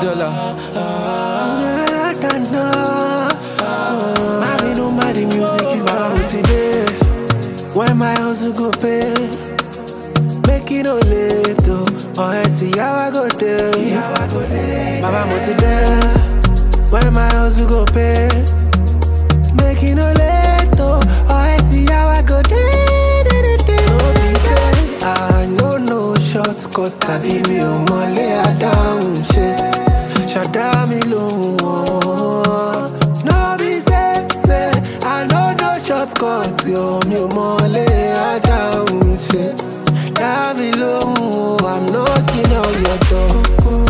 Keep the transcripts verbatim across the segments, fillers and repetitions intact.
dollar. I know my the music is out today. When my house go pay, make it no late though. Or I see how I go there. Mama mo today. When my house go pay, make it no late though. Or I see how I go there. No be say I know no shortcut. I be me o mole a down shit. Shut down me low. No be say say I know no shortcut. Yo me o mole a down shit. Down me low. I'm knocking on your door.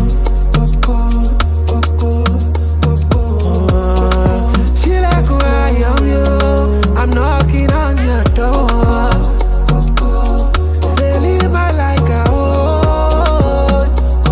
She like who I am, yo. I'm knocking on your door. Say leave my like a old.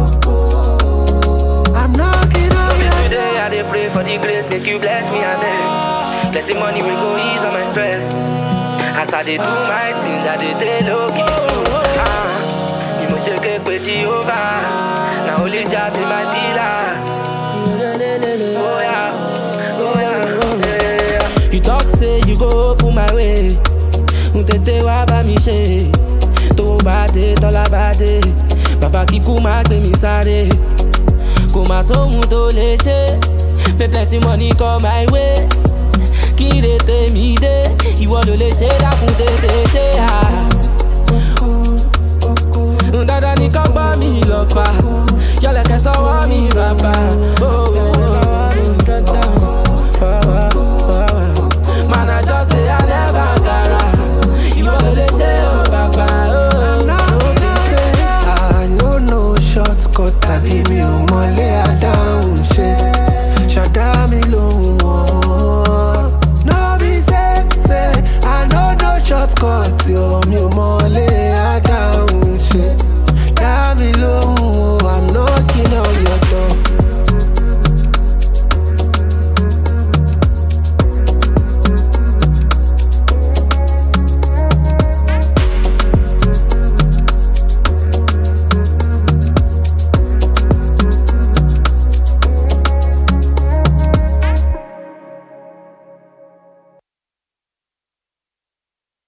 I'm knocking on your door. Today I dey pray for the grace, make you bless me and then plenty money will go ease on my stress. As I dey do my things, I dey stay low key. Ah, you must shake it with Jehovah. Now only Jah be my dealer. Oh yeah, oh yeah, oh yeah. You talk say you go open my way. Ntete wa ba mi ṣe. Tó bá dé tọ́lá bá dé. Bàbá kíkú má gbé mi sáré. Kò má sóhun tó lè ṣe. Pay plenty money come my way. Kí lè tèmi dé. Ìwọ ló lè ṣe dákun tètè ṣe à. Dandan ni kọ́ gbọ́ mi lọ fà. Yọ̀lẹ̀kẹ̀ sọ́wọ́ mi bàbá.